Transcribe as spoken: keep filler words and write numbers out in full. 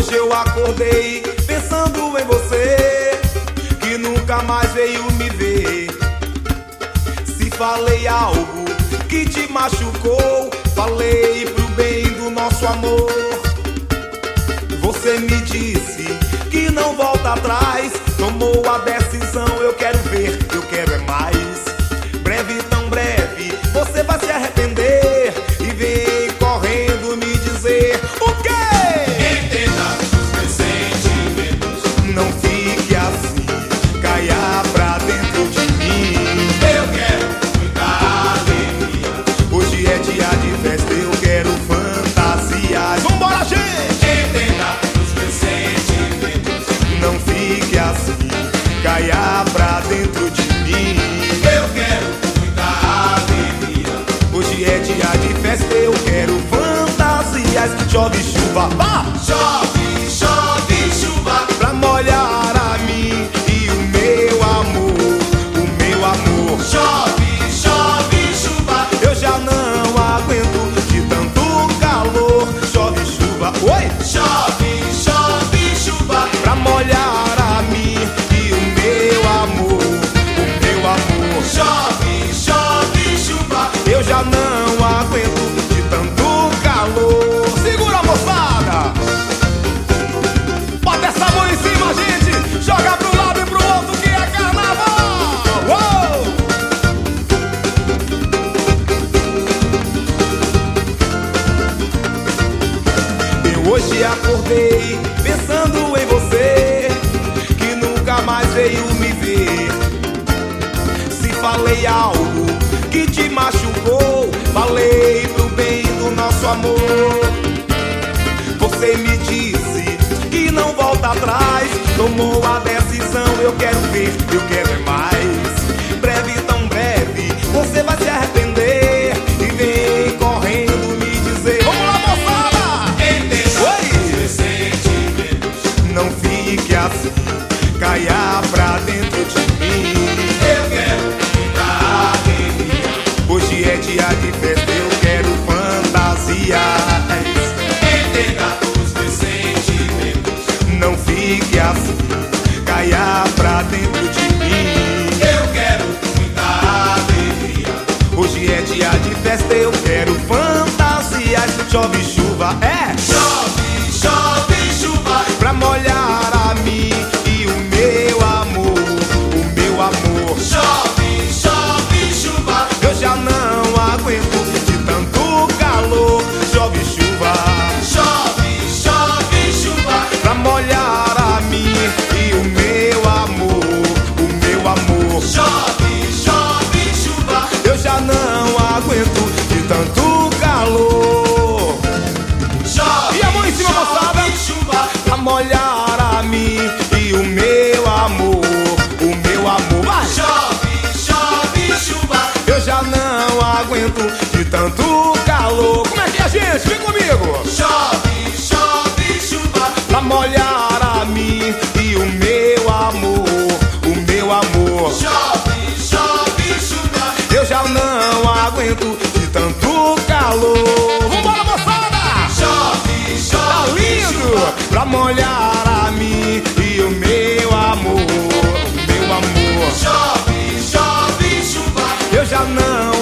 Hoje eu acordei pensando em você, que nunca mais veio me ver. Se falei algo que te machucou, falei pro bem do nosso amor. Você me disse que não volta atrás, tomou a decisão, eu quero ver, eu quero é mais. Breve, tão breve, você vai se arrepender e vem correndo me dizer o quê? Entenda os meus sentimentos. Não fique assim, caia pra dentro de mim. Eu quero muita alegria. Hoje é dia de festa, eu quero fantasias. Vambora, gente! Entenda os meus sentimentos. Não fique assim, caia pra dentro de mim. Eu quero muita alegria. Hoje é dia de festa, eu quero fantasias. Chove chuva, ah! Chove, chove, chuva. Pra molhar a mim e o meu amor, o meu amor. Chove, chove, chuva. Eu já não aguento de tanto calor. Chove chuva, oi! Chove, chove, chuva. Pra molhar a mim e o meu amor, o meu amor. Chove, chove, chuva. Eu já não aguento de tanto calor. Segura, moçada! Bota essa mão em cima, gente! Joga pro lado e pro outro que é carnaval! Uou! Eu hoje acordei pensando em você, que nunca mais veio me ver. Se falei algo que te machucou, falei pro bem do nosso amor. Você me disse que não volta atrás, tomou a decisão, eu quero ver, eu quero é mais. Breve, tão breve, você vai se arrepender e vem correndo me dizer: vamos lá, moçada! Entenda Oi! os meus sentimentos. Não fique assim, caia pra dentro de mim. Eu quero muita alegria. Hoje é dia de festa, eu quero fantasias. Entenda os meus sentimentos. Não fique assim, caia pra dentro de mim. Eu quero muita alegria. Hoje é dia de festa, eu quero fantasias. Chove chuva, é? Chove, chove, chuva. Pra molhar a mim e o meu amor, o meu amor. Chove, chove, chuva. Eu já não aguento de tanto calor. Chove chuva, Chove, chove, chuva. pra molhar a mim e o meu amor, o meu amor. Chove, chove, chuva. Eu já não aguento de tanto calor. Chove, E a mão em cima, moçada, chove, chuva. pra molhar a mim e o meu amor, o meu amor. Vai! Chove, chove, chuva. Eu já não aguento de tanto calor. Como é que é, gente? Vem comigo! Chove, chove, chuva. Pra molhar a mim e o meu amor, o meu amor. Chove, chove, chuva. Eu já não aguento de tanto calor. Vambora, moçada! Chove, Tá chove, lindo! chuva. Pra molhar a mim e o meu amor, o meu amor. Chove, chove, chuva. Eu já não